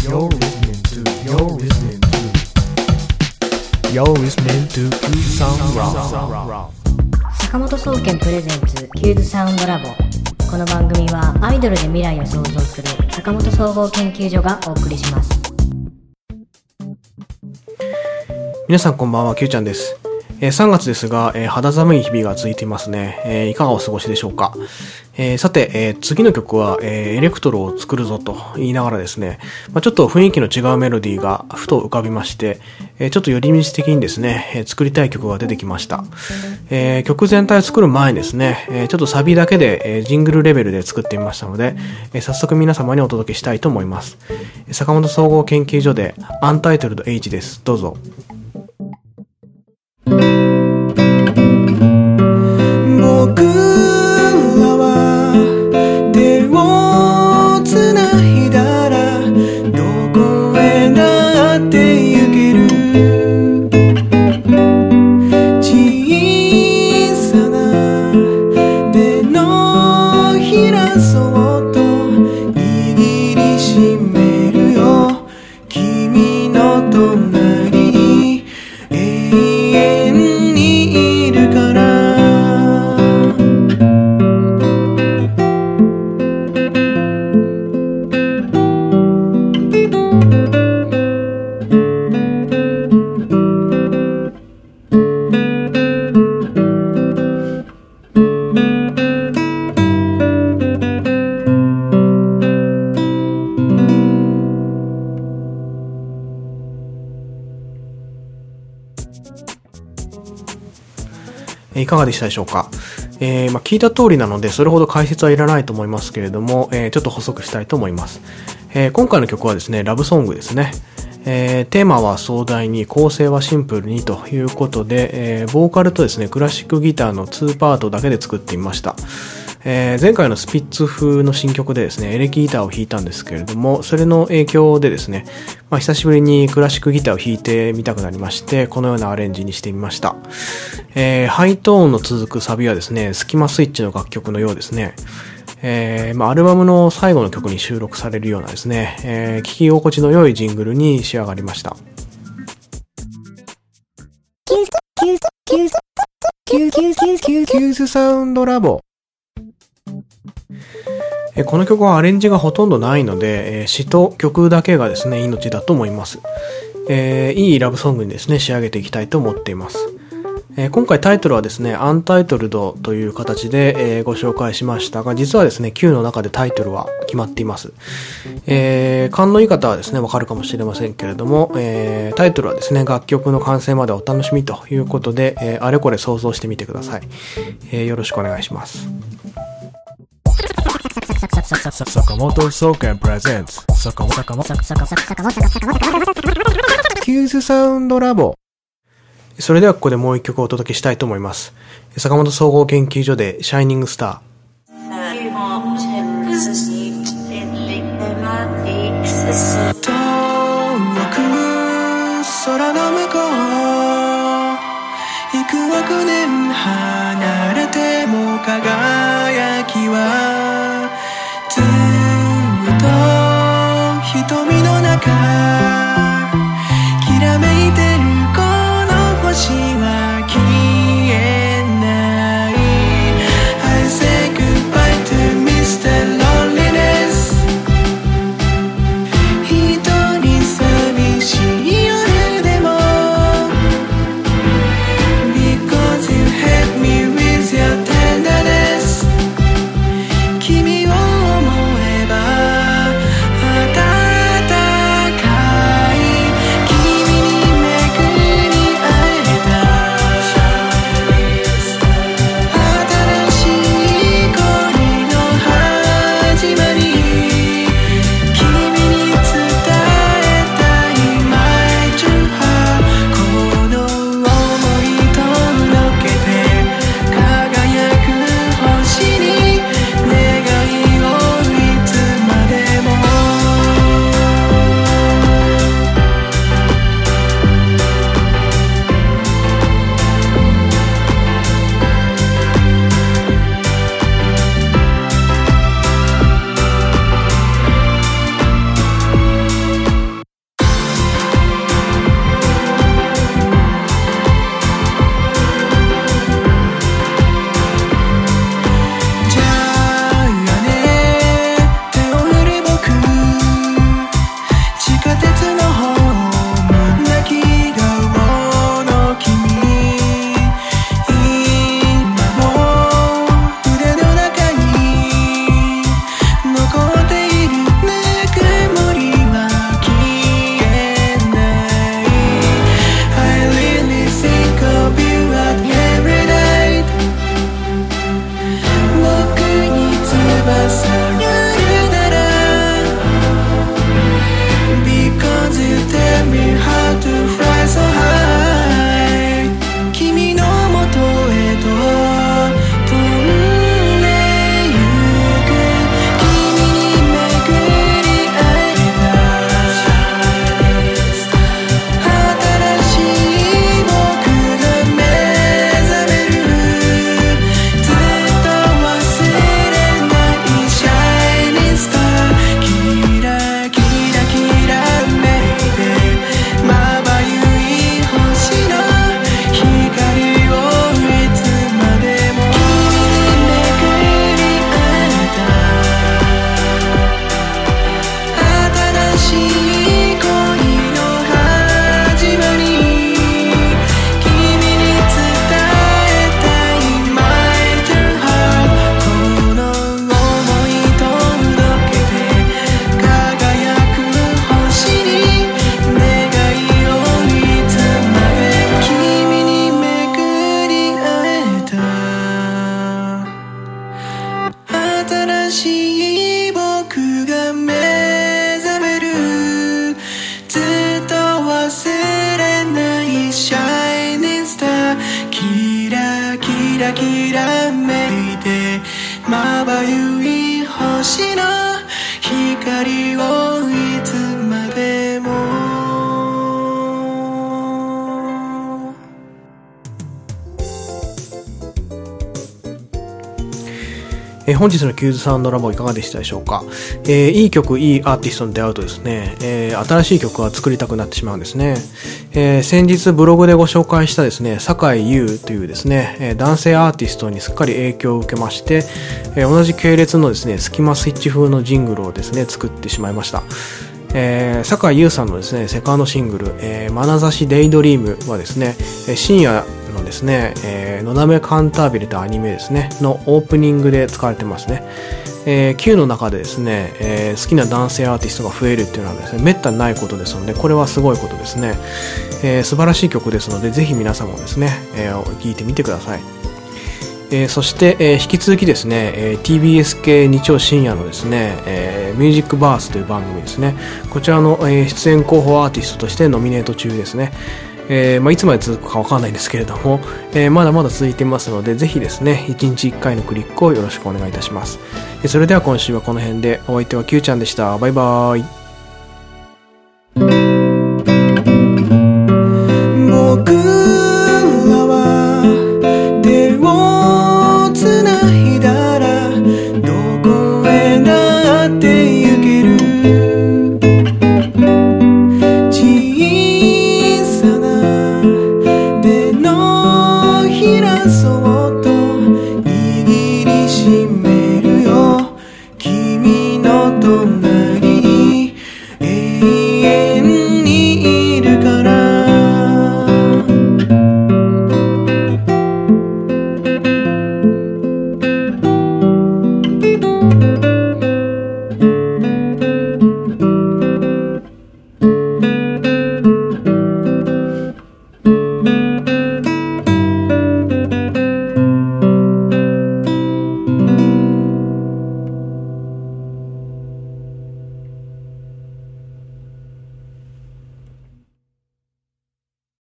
You're listening to Sound Raw. 坂本総研プレゼンツキューズサウンドラボ。この番組はアイドルで未来を創造する坂本総合研究所がお送りします。 皆さんこんばんは、キューちゃんです。3月ですが、肌寒い日々が続いていますね。いかがお過ごしでしょうか。さて、次の曲は、エレクトロを作るぞと言いながらですね、ちょっと雰囲気の違うメロディーがふと浮かびまして、ちょっと寄り道的にですね、作りたい曲が出てきました。曲全体を作る前にですね、ちょっとサビだけで、ジングルレベルで作ってみましたので、早速皆様にお届けしたいと思います。坂本総合研究所でアンタイトルド H です。どうぞ。 僕らは手をつないだらどこへだって行ける。小さな手のひらそっと握りしめるよ。君の隣に永遠にいるから。 いかがでしたでしょうか。聞いた通りなのでそれほど解説はいらないと思いますけれども、ちょっと補足したいと思います。今回の曲はですね、ラブソングですね。テーマは壮大に、構成はシンプルにということで、ボーカルとですね、クラシックギターの2パートだけで作ってみました。前回のスピッツ風の新曲でですね、エレキギターを弾いたんですけれども、それの影響でですね、久しぶりにクラシックギターを弾いてみたくなりまして、このようなアレンジにしてみました。ハイトーンの続くサビはですね、スキマスイッチの楽曲のようですね。アルバムの最後の曲に収録されるようなですね、聞き心地の良いジングルに仕上がりました。キューズサウンドラボ。この曲はアレンジがほとんどないので、詞と曲だけがですね、命だと思います。いいラブソングにですね、仕上げていきたいと思っています。今回タイトルはですね、アンタイトルドという形で、ご紹介しましたが、実はですね、Q の中でタイトルは決まっています。勘のいい方はですね、わかるかもしれませんけれども、タイトルはですね、楽曲の完成までお楽しみということで、あれこれ想像してみてください。よろしくお願いします。 坂本総研プレゼンツキューズサウンドラボ。それではここでもう一曲お届けしたいと思います。坂本総合研究所でシャイニングスター。 遠く空の向こう幾億年離れても輝きはずっと瞳の中きらめいてるこの星は消えない。 I say goodbye to Mr. Loneliness。 一人寂しい夜でも Because you help me with your tenderness。 ラキラめいてまばゆい星の光をいつまでも本日のキューズサウンドラボいかがでしたでしょうか。いい曲、いいアーティストに出会うとですね、新しい曲は作りたくなってしまうんですね。先日ブログでご紹介したですね、坂井優というですね、男性アーティストにすっかり影響を受けまして、同じ系列のですね、スキマスイッチ風のジングルをですね、作ってしまいました。坂井優さんのですね、セカンドシングル、眼差しデイドリームはですね、深夜のですね、のだめカンタービレとアニメですね、のオープニングで使われてますね。Q の中でですね、好きな男性アーティストが増えるっていうのはですね、めったにないことですので、これはすごいことですね。素晴らしい曲ですので、ぜひ皆さんもですね、聴いてみてください。そして、引き続きですね、TBS 系日曜深夜のですね、ミュージックバースという番組ですね。こちらの、出演候補アーティストとしてノミネート中ですね。いつまで続くかわかんないんですけれども、まだまだ続いていますので、ぜひですね、1日1回のクリックをよろしくお願いいたします。それでは今週はこの辺で、お相手は Q ちゃんでした。バイバーイ。